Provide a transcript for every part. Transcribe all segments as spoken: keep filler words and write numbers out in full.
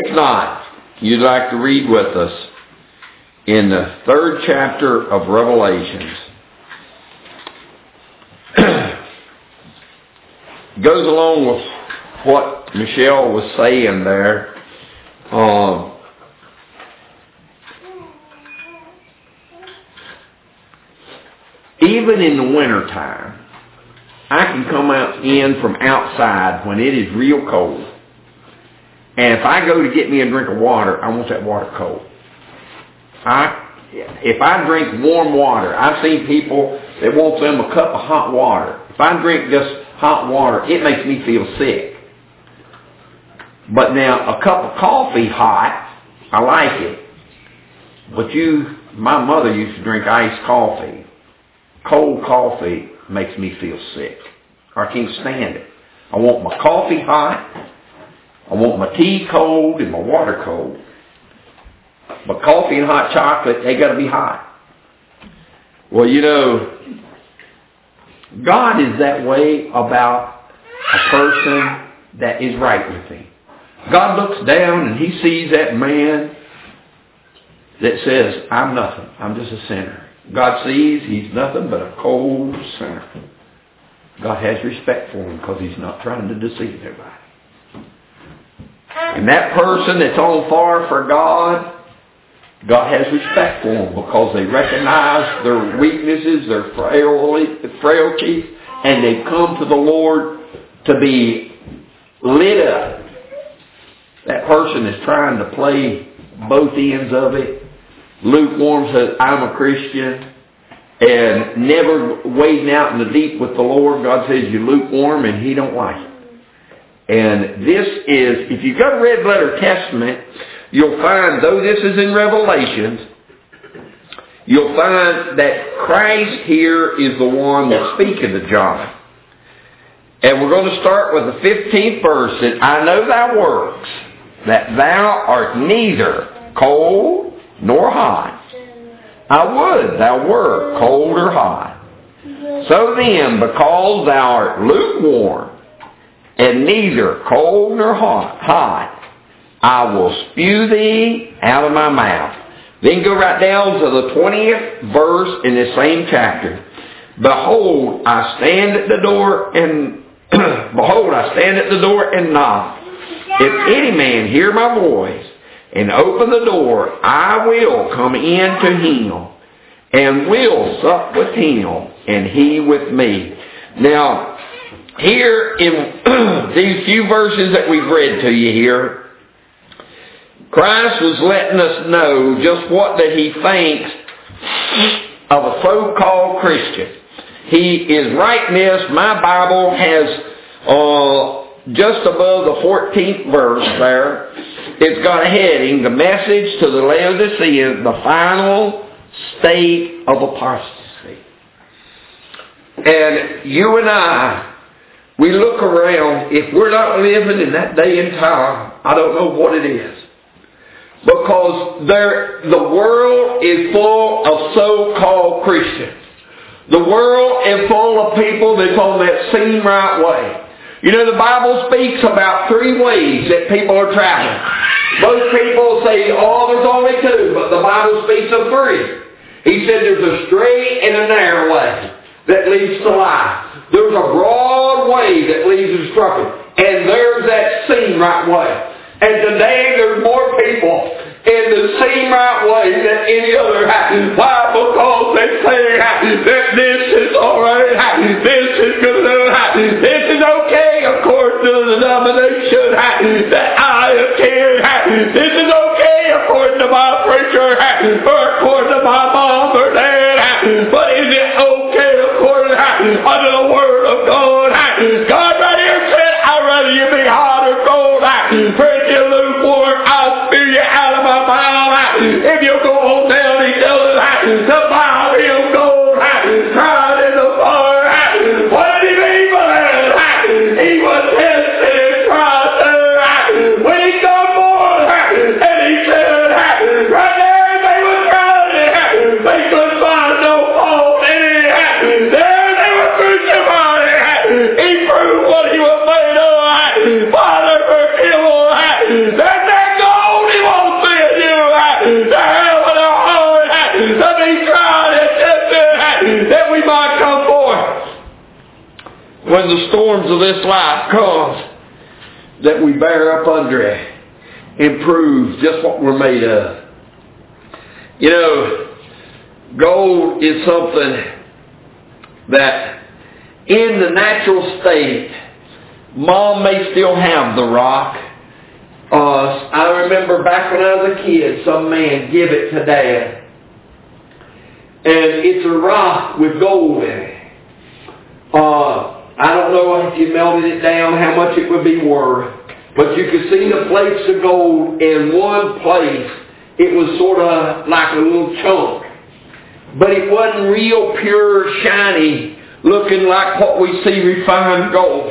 if not, you'd like to read with us in the third chapter of Revelations. Goes along with what Michelle was saying there. Um, even in the wintertime, I can come out in from outside when it is real cold. And if I go to get me a drink of water, I want that water cold. I, if I drink warm water, I've seen people that want them a cup of hot water. If I drink just hot water, it makes me feel sick. But now, a cup of coffee hot, I like it. But you, my mother used to drink iced coffee. Cold coffee makes me feel sick. I can't stand it. I want my coffee hot. I want my tea cold and my water cold. But coffee and hot chocolate, they got to be hot. Well, you know, God is that way about a person that is right with Him. God looks down and He sees that man that says, I'm nothing. I'm just a sinner. God sees he's nothing but a cold sinner. God has respect for him because He's not trying to deceive everybody. And that person that's on fire for God, God has respect for them because they recognize their weaknesses, their frailties, and they come to the Lord to be lit up. That person is trying to play both ends of it. Lukewarm says, I'm a Christian, and never wading out in the deep with the Lord. God says you're lukewarm, and He don't like it. And this is, if you've got a red letter testament, you'll find, though this is in Revelations, you'll find that Christ here is the one that's speaking to John. And we're going to start with the fifteenth verse. And I know thy works, that thou art neither cold nor hot. I would thou wert cold or hot. So then, because thou art lukewarm, and neither cold nor hot, hot, I will spew thee out of my mouth. Then go right down to the twentieth verse in this same chapter. Behold, I stand at the door and behold, I stand at the door and knock. If any man hear my voice and open the door, I will come in to him and will sup with him and he with me. Now, here in these few verses that we've read to you here, Christ was letting us know just what that He thinks of a so-called Christian. He is writing this. My Bible has uh, just above the fourteenth verse there. It's got a heading, the message to the Laodiceans, the final state of apostasy. And you and I, we look around, if we're not living in that day and time, I don't know what it is. Because there, the world is full of so-called Christians. The world is full of people that's on that seem right way. You know, the Bible speaks about three ways that people are traveling. Most people say, oh, there's only two, but the Bible speaks of three. He said there's a straight and a narrow way that leads to life. There's a broad way that leads to destruction. And there's that seem right way. And today there's more people in the same right way than any other. Why? Because they say that this is alright, this is good, this is okay according to the denomination that I attend. This is okay according to my preacher or according to my mom or dad. But is it okay according to under the Word of God? God right here said, I'd rather you be hot or cold. Friend, you lukewarm, I'll spew you out of my mouth. If you go on down, He tells us to bow Him gold, tried in the fire. What did He mean by that? He was tested and tried there. When He done more, and He said, right there they were trying it, they couldn't find no fault in it. when the storms of this life come, that we bear up under it and prove just what we're made of. You know, gold is something that in the natural state, Mom may still have the rock. Uh, I remember back when I was a kid, some man give it to Dad. And it's a rock with gold in it. Uh, I don't know if you melted it down how much it would be worth. But you could see the flakes of gold in one place. It was sort of like a little chunk. But it wasn't real pure, shiny, looking like what we see refined gold.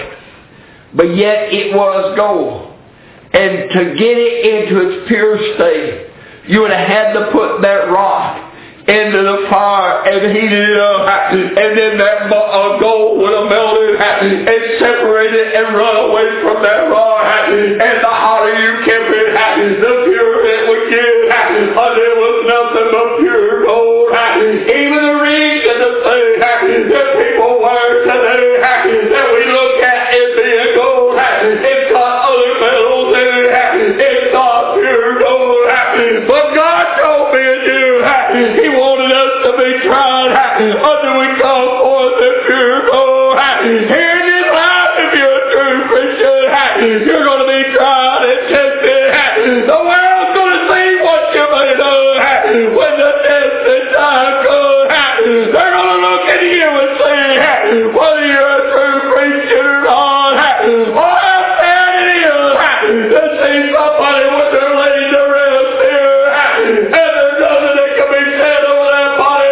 But yet it was gold. And to get it into its pure state, you would have had to put that rock into the fire and heat it up, and then that uh, gold would have melted and separated and run away from that rock. And the hotter you kept it, the purer it would get. Oh, there was nothing but pure gold. Even the rings and the things that people wear today that we look at as being gold, it's got other metals in it. It's not pure gold. But God told me and you, He wanted us to be tried until we come forth in pure gold. Here in this life, if you're a true Christian, you're going to be tried and tested. The world's going to see what you're made of. When the testing time comes, they're going to look at you and say whether you're a true Christian or not. Oh, how sad it is to see somebody with their lady to rest here, and there's nothing that can be said over that body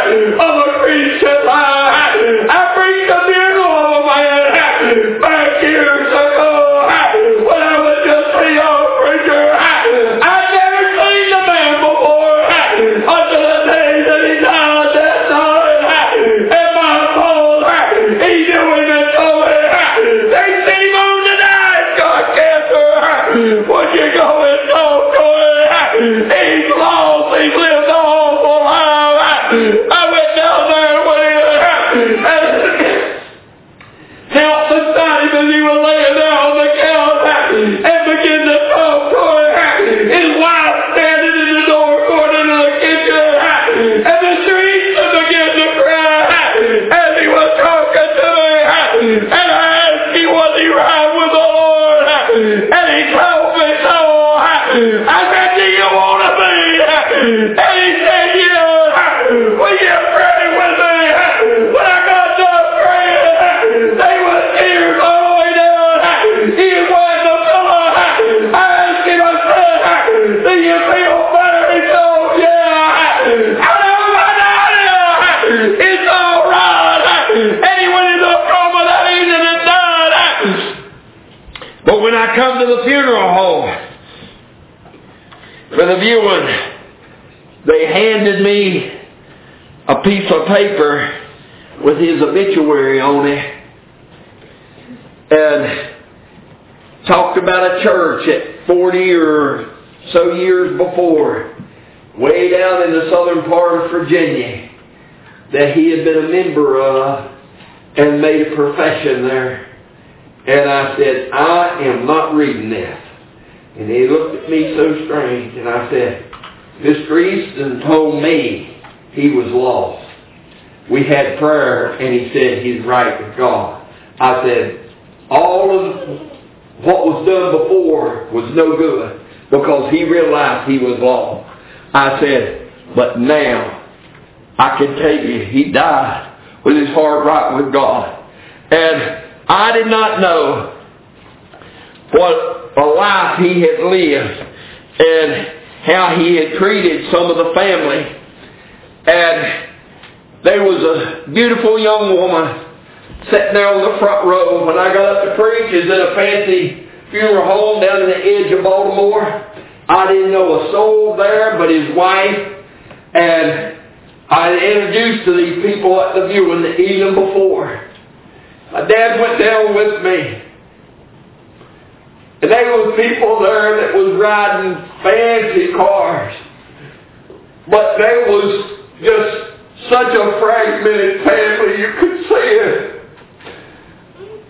of a Christian life. I preached a funeral of a man back years ago when I was just a young preacher. I'd never seen the man before until the day that he died that night. And my phone, he knew him and told me they sent him on to die. He's got cancer. Would you go and talk to him? He's lost. He's lived an awful life. I went down there with him and knelt beside him as he was laying there on the couch and began to talk to him. His wife standing in the door going into the kitchen, and the streets began to cry as he was talking to me. And I asked him, was he right with the Lord? And he told me so. I said, do you want to be? And he said, yeah. Will you pray with me? When I got done praying, they were tears all the way down. He went in the pillow. I asked him, I said, do you feel better? He said, yeah. I know my daughter. It's all right. And he went into a coma that evening and died. But when I come to the funeral home for the viewing, they handed me a piece of paper with his obituary on it and talked about a church at forty or so years before, way down in the southern part of Virginia, that he had been a member of and made a profession there. And I said, I am not reading this. And he looked at me so strange, and I said, Mister Easton told me he was lost. We had prayer, and he said he's right with God. I said, all of what was done before was no good because he realized he was lost. I said, but now I can tell you he died with his heart right with God. And I did not know what a life he had lived and how he had treated some of the family. And there was a beautiful young woman sitting there on the front row when I got up to preach. Is at a fancy funeral home down in the edge of Baltimore. I didn't know a soul there but his wife. And I had introduced to these people at the viewing the evening before. My dad went down with me. And there was people there that was riding fancy cars. But there was just such a fragmented family, you could see it.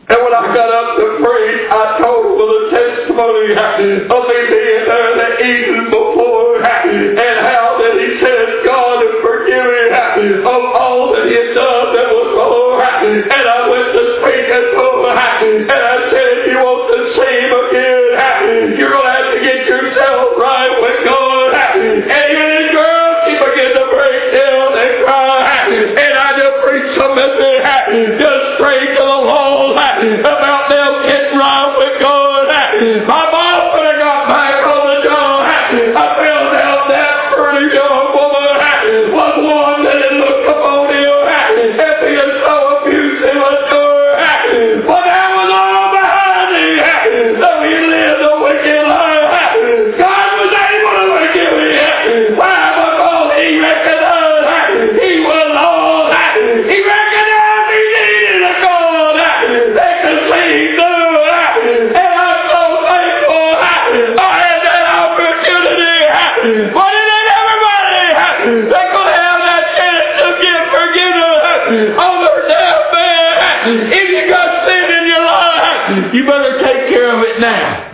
And when I got up to preach, I told him the testimony of me being there the evening before, and how that he said God had forgiven me of all that he had done that was wrong. And I went to speak and told him, and I said, if you want to see him again, you're going to have to get yourself right with God. And even his girl, she began to break down and cry. And I just preached some message just straight to the wall about them getting right with God. My boss when I got back on the job, I found out that pretty young woman was one that had looked upon him and being so abusive and sure. But that was all behind him. Though he lived a wicked life, God was able to forgive him. Why? Because he recognized he was lost. He recognized he needed a God that could see him through. And I'm so thankful I had that opportunity. But it ain't everybody that could have that chance to get forgiveness of their death, man. If you got sin in your life, you better take care of it now.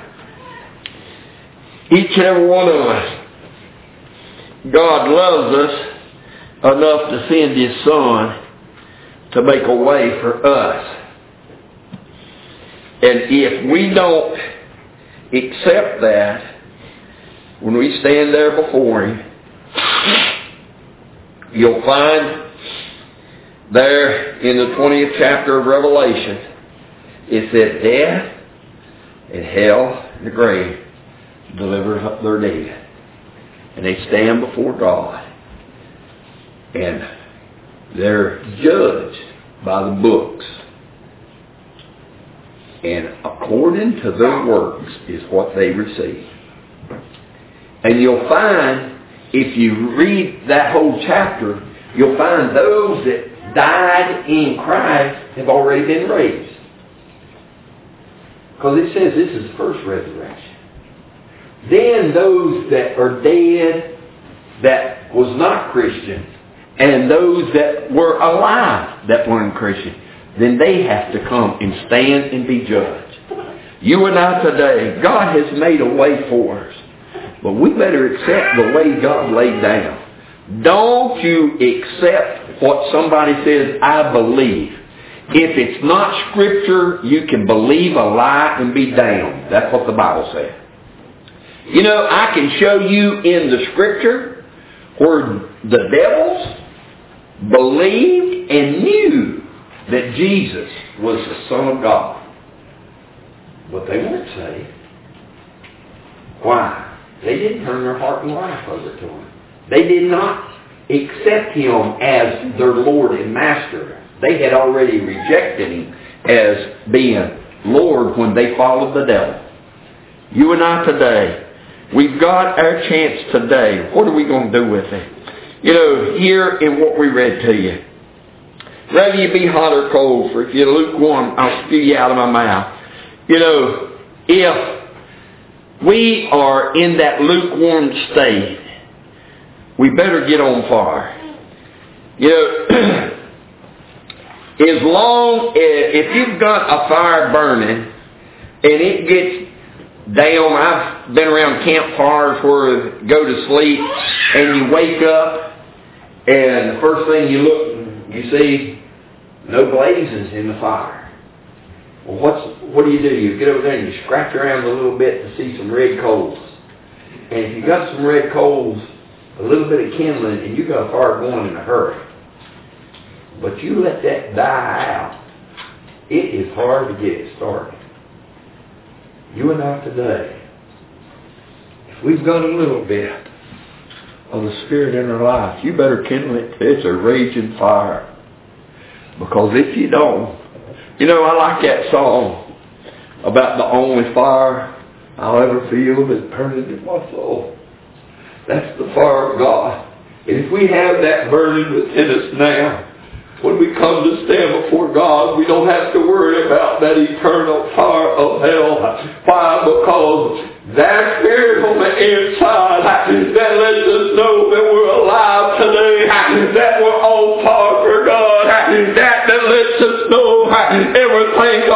Each and every one of us. God loves us enough to send His Son to make a way for us. And if we don't accept that, when we stand there before Him, you'll find there in the twentieth chapter of Revelation, it said, death and hell and the grave delivers up their dead. And they stand before God. And they're judged by the books. And according to their works is what they receive. And you'll find, if you read that whole chapter, you'll find those that died in Christ have already been raised. Because it says this is the first resurrection. Then those that are dead that was not Christian, and those that were alive that weren't Christian, then they have to come and stand and be judged. You and I today, God has made a way for us. But we better accept the way God laid down. Don't you accept what somebody says, I believe. If it's not Scripture, you can believe a lie and be damned. That's what the Bible says. You know, I can show you in the Scripture where the devils believed and knew that Jesus was the Son of God. But they weren't saved. Why? They didn't turn their heart and life over to Him. They did not accept Him as their Lord and Master. They had already rejected Him as being Lord when they followed the devil. You and I today, we've got our chance today. What are we going to do with it? You know, here in what we read to you. Rather you be hot or cold, for if you're lukewarm, I'll spew you out of my mouth. You know, if we are in that lukewarm state, we better get on fire. You know, as long as, if you've got a fire burning and it gets down, I've been around campfires where you go to sleep and you wake up and the first thing you look, you see no blazes in the fire. Well, what's, what do you do? You get over there and you scratch around a little bit to see some red coals. And if you got some red coals, a little bit of kindling, and you got a fire going in a hurry. But you let that die out, it is hard to get it started. You and I today, if we've got a little bit of the Spirit in our life, you better kindle it. It's a raging fire. Because if you don't, you know, I like that song about the only fire I'll ever feel is burning in my soul. That's the fire of God. And if we have that burning within us now, when we come to stand before God, we don't have to worry about that eternal fire of hell. Why? Because that Spirit on the inside that lets us know that we're alive today, that we're on fire for God, that, that lets us know everything's all right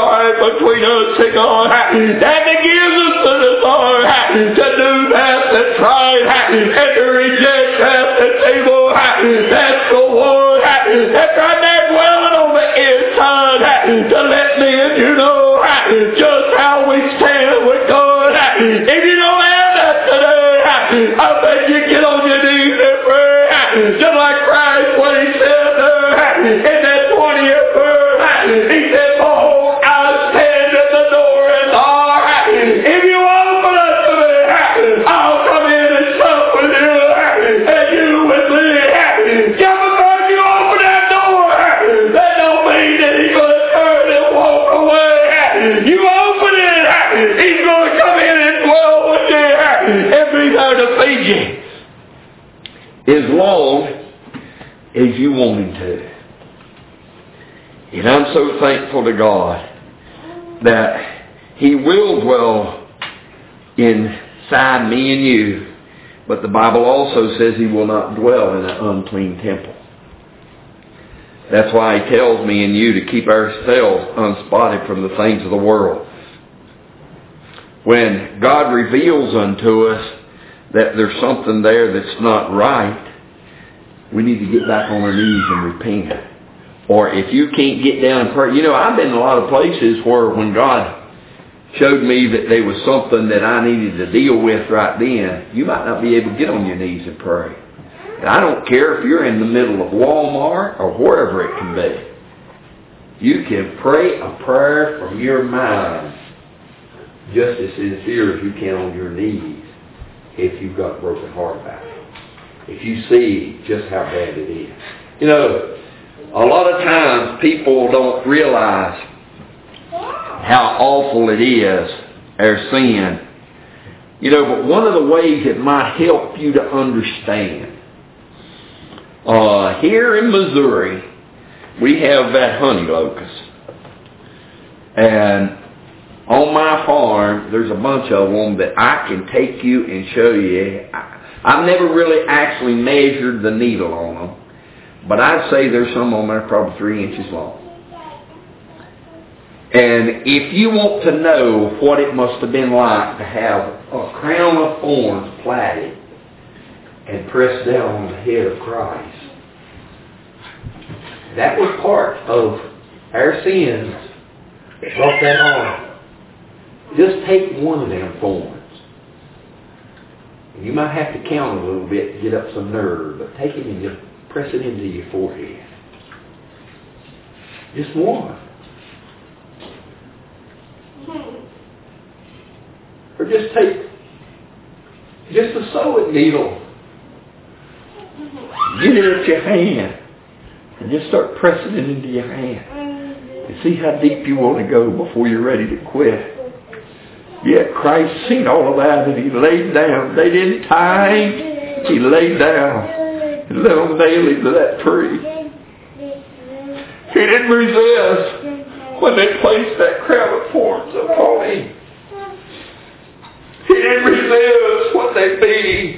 between us and God. That gives us the desire to do that that's right and to reject that that's evil. That's the one that's right there dwelling on the inside to let me and you know just how we stand with God. If you don't have that today, I bet you get on your knees and pray. Just like Christ when he said there in that twentieth verse, he said, behold, I stand at the door and knock. If you open it to me, I'll come in and sup with you, and you with me. Just because you open that door, that don't mean that he's going to turn and walk away. You open it, he's going to come in and dwell with you and be there to feed you as long as you want him to. And I'm so thankful to God that he will dwell inside me and you. But the Bible also says he will not dwell in an unclean temple. That's why he tells me and you to keep ourselves unspotted from the things of the world. When God reveals unto us that there's something there that's not right, we need to get back on our knees and repent. Or if you can't get down and pray. You know, I've been in a lot of places where when God showed me that there was something that I needed to deal with right then, you might not be able to get on your knees and pray. And I don't care if you're in the middle of Walmart or wherever it can be. You can pray a prayer from your mind just as sincere as you can on your knees if you've got a broken heart about it. If you see just how bad it is. You know, a lot of times people don't realize how awful it is, our sin. You know, but one of the ways it might help you to understand, uh, here in Missouri, we have that honey locust. And on my farm, there's a bunch of them that I can take you and show you. I, I've never really actually measured the needle on them. But I'd say there's some on there probably three inches long. And if you want to know what it must have been like to have a crown of thorns plaited and pressed down on the head of Christ, that was part of our sins that brought that on. Just take one of them thorns. You might have to count a little bit to get up some nerve, but take it and just press it into your forehead. Just one. Or just take just a sewing needle. Get it at your hand. And just start pressing it into your hand. And see how deep you want to go before you're ready to quit. Yet Christ seen all of that and he laid down. They didn't tie him. He laid down and let them nail him to that tree. He didn't resist when they placed that crown of thorns upon him. He didn't resist when they beat him.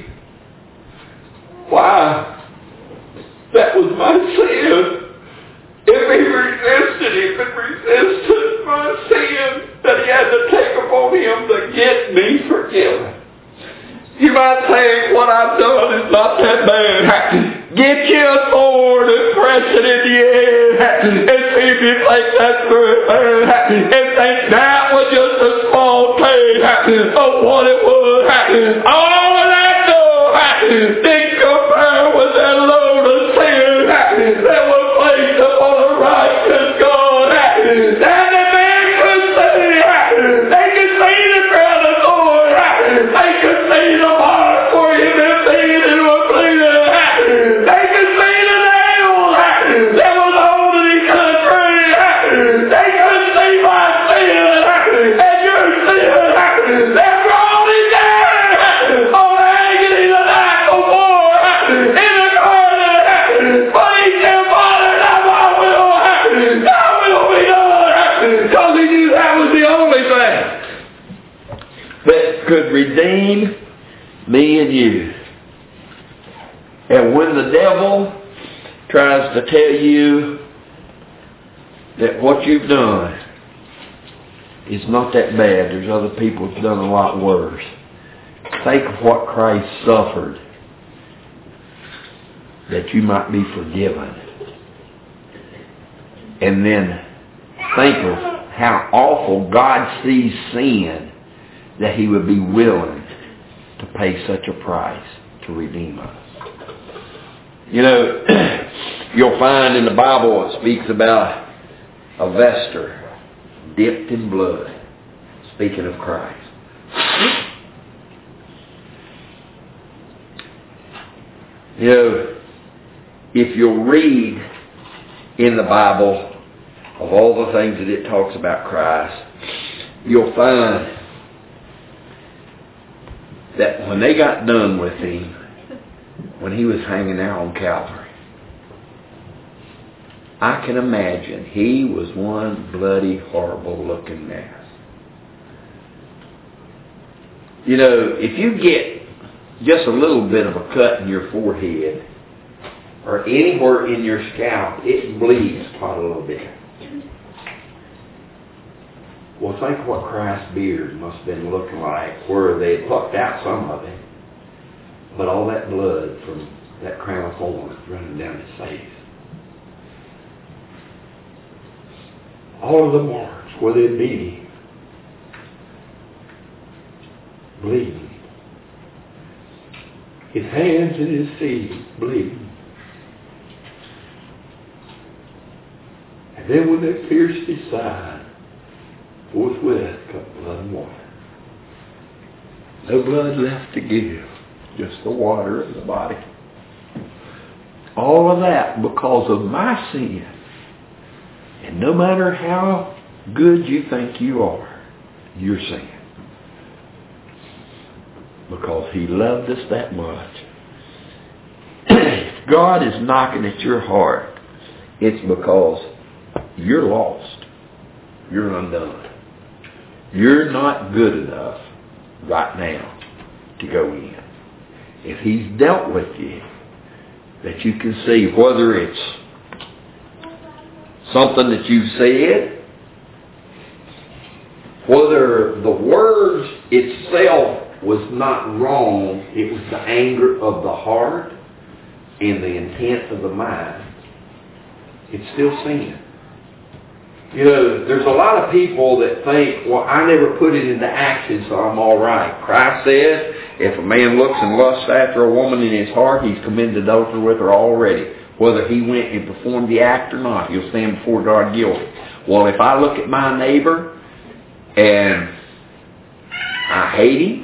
Why? That was my sin. If he resisted him and resisted my sin that he had to take upon him to get me forgiven. You might say, what I've done is not that bad. Get you a thorn and press it into your head and see if you think that's very bad. And think that was just a small taste of what it was. All of that though didn't compare with that load of sin that was placed upon a righteous God. That the man could see. They could see the crown of thorns. They could see the mark for him and see it was bleeding. They could see the nails that was holding his country. They could see my sin and your sin that brought him down on agony the night before in the garden. But he said, Father, not my will, thy will be done. Because he knew that was the only thing that could redeem me and you. And when the devil tries to tell you that what you've done is not that bad. There's other people who've done a lot worse. Think of what Christ suffered that you might be forgiven. And then think of how awful God sees sin that He would be willing to pay such a price to redeem us. You know, you'll find in the Bible it speaks about a vesture dipped in blood, speaking of Christ. You know, if you'll read in the Bible of all the things that it talks about Christ, you'll find that when they got done with Him, when He was hanging there on Calvary, I can imagine He was one bloody, horrible looking mess. You know, if you get just a little bit of a cut in your forehead or anywhere in your scalp, it bleeds quite a little bit. Well, think what Christ's beard must have been looking like, where they had plucked out some of it, but all that blood from that crown of thorns running down His face. All of the marks where they'd beat Him, bleeding. His hands and His feet bleeding. And then when they pierced His side, forthwith come blood and water. No blood left to give, just the water of the body. All of that because of my sin. And no matter how good you think you are, you're sin. Because He loved us that much. If God is knocking at your heart, it's because you're lost. You're undone. You're not good enough right now to go in. If He's dealt with you, that you can see whether it's something that you've said, whether the words itself was not wrong, it was the anger of the heart and the intent of the mind, it's still sin. You know, there's a lot of people that think, well, I never put it into action, so I'm all right. Christ says, if a man looks and lusts after a woman in his heart, he's committed adultery with her already. Whether he went and performed the act or not, he'll stand before God guilty. Well, if I look at my neighbor and I hate him,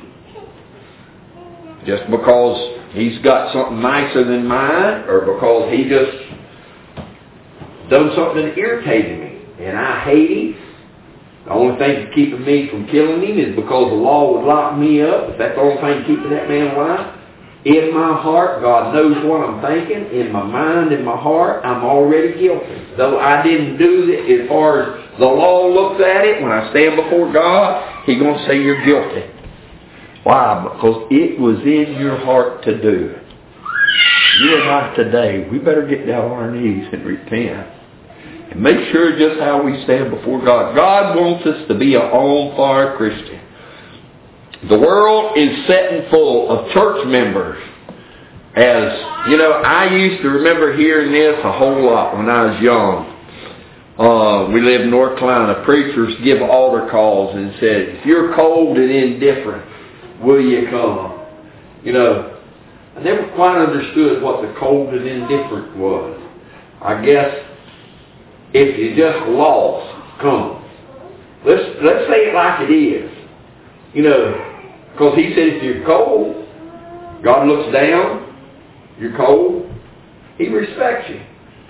just because he's got something nicer than mine, or because he just done something that irritated me, and I hate him, the only thing that's keeping me from killing him is because the law would lock me up. If that's the only thing keeping that man alive, in my heart, God knows what I'm thinking. In my mind, in my heart, I'm already guilty. Though I didn't do it as far as the law looks at it, when I stand before God, He's going to say you're guilty. Why? Because it was in your heart to do it. You and I today, we better get down on our knees and repent. And make sure just how we stand before God. God wants us to be an on-fire Christian. The world is setting full of church members. As, you know, I used to remember hearing this a whole lot when I was young. Uh, we lived in North Carolina. Preachers give altar calls and said, if you're cold and indifferent, will you come? You know, I never quite understood what the cold and indifferent was. I guess if you just lost, come. Let's, let's say it like it is. You know, because He said if you're cold, God looks down, you're cold, He respects you.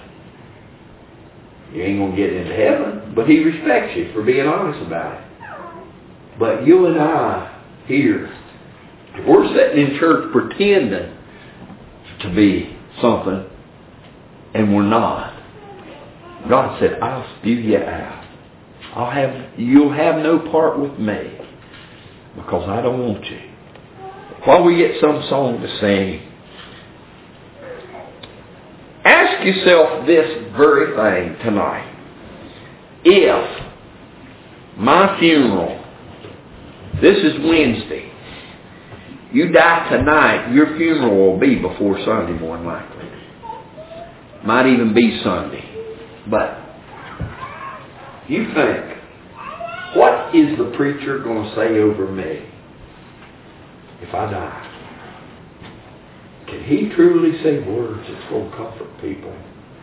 You ain't going to get into heaven, but He respects you for being honest about it. But you and I here, if we're sitting in church pretending to be something, and we're not, God said, I'll spew you out. I'll have, you'll have no part with me, because I don't want you. While we get some song to sing, ask yourself this very thing tonight. If My funeral. This is Wednesday. You die tonight, your funeral will be before Sunday, more than likely. Might even be Sunday. But you think, what is the preacher going to say over me if I die? Can he truly say words that's going to comfort people?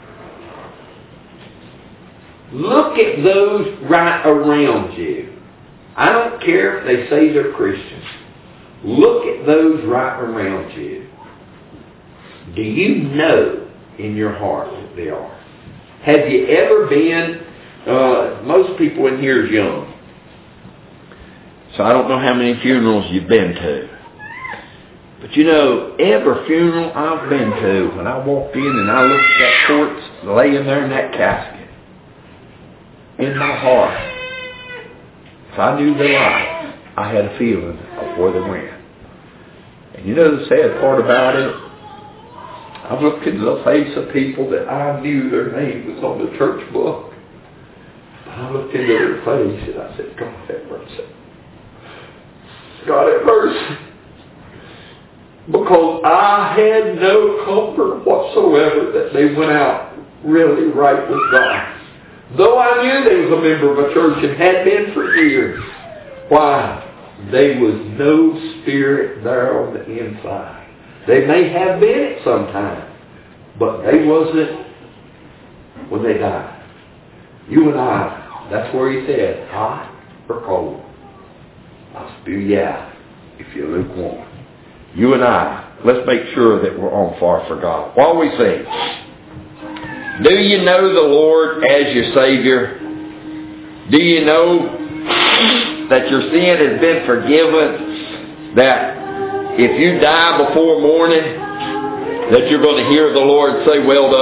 Look at those right around you. I don't care if they say they're Christians. Look at those right around you. Do you know in your heart that they are? Have you ever been, uh, most people in here is young. So I don't know how many funerals you've been to. But you know, every funeral I've been to, when I walked in and I looked at that corpse laying there in that casket, in my heart, if I knew their life, I had a feeling of where they went. And you know the sad part about it? I looked into the face of people that I knew their name was on the church book. I looked into their face and I said, God have mercy. God have mercy. Because I had no comfort whatsoever that they went out really right with God. Though I knew they was a member of a church and had been for years. Why? There was no spirit there on the inside. They may have been at some time, but they wasn't when they died. You and I, that's where he said, hot or cold, I'll spew you out if you're lukewarm. You and I, let's make sure that we're on fire for God. While we sing, do you know the Lord as your Savior? Do you know that your sin has been forgiven? That if you die before morning, that you're going to hear the Lord say, well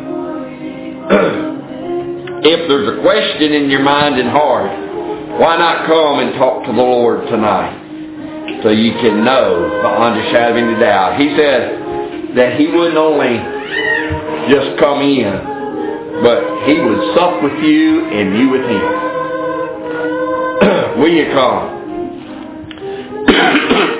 done? If there's a question in your mind and heart, why not come and talk to the Lord tonight? So you can know beyond a shadow of a doubt. He said that he wouldn't only just come in, but he would sup with you and you with him. Will you come?